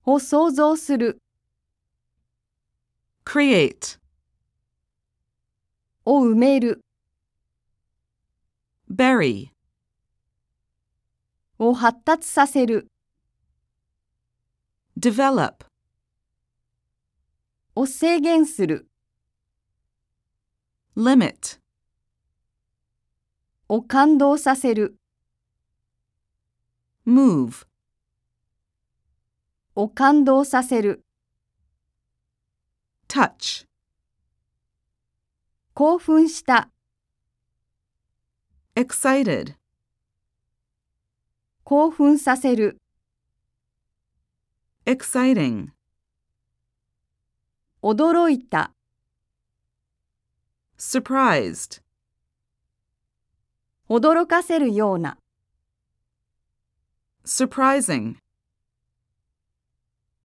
を想像する create, を埋める bury, を発達させる develop, を制限する limit, を感動させる move, を感動させる touch, 興奮した excited, 興奮させる exciting, 驚いた surprised, 驚かせるような surprising.